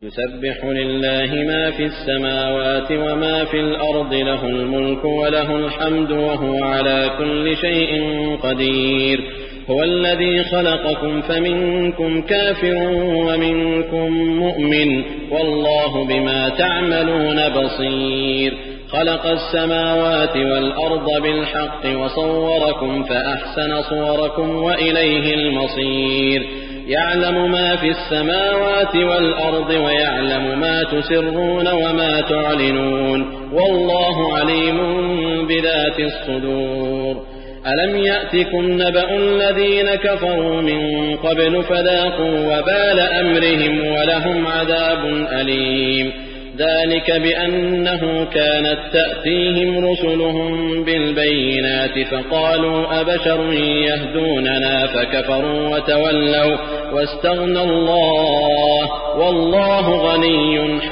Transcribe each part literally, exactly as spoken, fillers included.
يسبح لله ما في السماوات وما في الأرض له الملك وله الحمد وهو على كل شيء قدير هو الذي خلقكم فمنكم كافر ومنكم مؤمن والله بما تعملون بصير خلق السماوات والأرض بالحق وصوركم فأحسن صوركم وإليه المصير يعلم ما في السماوات والأرض ويعلم ما تسرون وما تعلنون والله عليم بذات الصدور ألم يأتكم نبأ الذين كفروا من قبل فذاقوا وبال أمرهم ولهم عذاب أليم ذلك بأنه كانت تأتيهم رسلهم بالبينات فقالوا أبشر يهدوننا فكفروا وتولوا واستغنى الله والله غني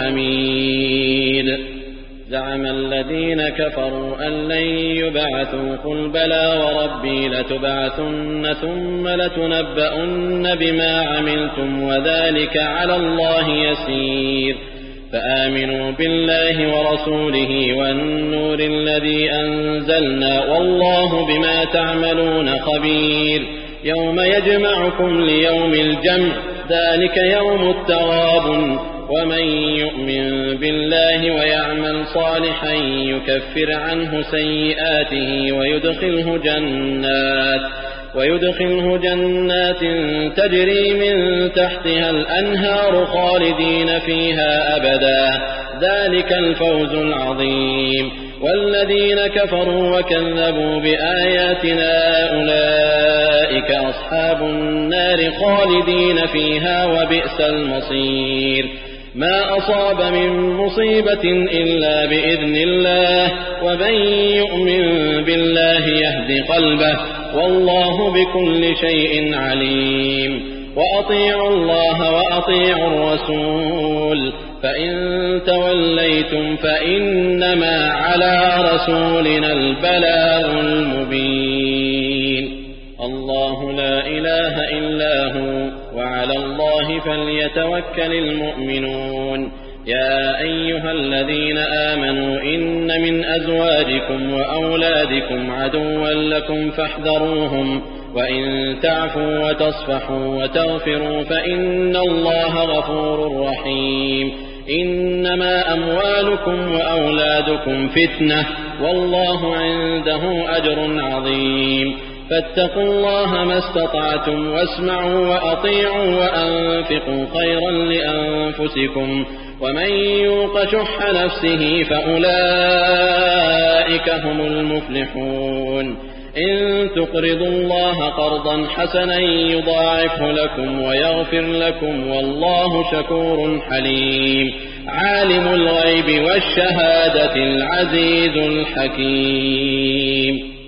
حميد زعم الذين كفروا أن لن يبعثوا قل بلى وربي لتبعثن ثم لتنبؤن بما عملتم وذلك على الله يسير فآمنوا بالله ورسوله والنور الذي أنزلنا والله بما تعملون خبير يوم يجمعكم ليوم الجمع ذلك يوم التغابن ومن يؤمن بالله ويعمل صالحا يكفر عنه سيئاته ويدخله جنات ويدخله جنات تجري من تحتها الأنهار خالدين فيها أبدا ذلك الفوز العظيم والذين كفروا وكذبوا بآياتنا أولئك أصحاب النار خالدين فيها وبئس المصير ما أصاب من مصيبة إلا بإذن الله ومن يؤمن بالله يهد قلبه والله بكل شيء عليم وأطيعوا الله وأطيعوا الرسول فإن توليتم فإنما على رسولنا البلاغ المبين الله لا إله إلا هو وعلى الله فليتوكل المؤمنون يا أيها الذين آمنوا إن من أزواجكم وأولادكم عدوا لكم فاحذروهم وإن تعفوا وتصفحوا وتغفروا فإن الله غفور رحيم إنما أموالكم وأولادكم فتنة والله عنده أجر عظيم فاتقوا الله ما استطعتم واسمعوا وأطيعوا وأنفقوا خيرا لأنفسكم ومن يوق شح نفسه فأولئك هم المفلحون إن تقرضوا الله قرضا حسنا يضاعفه لكم ويغفر لكم والله شكور حليم عالم الغيب والشهادة العزيز الحكيم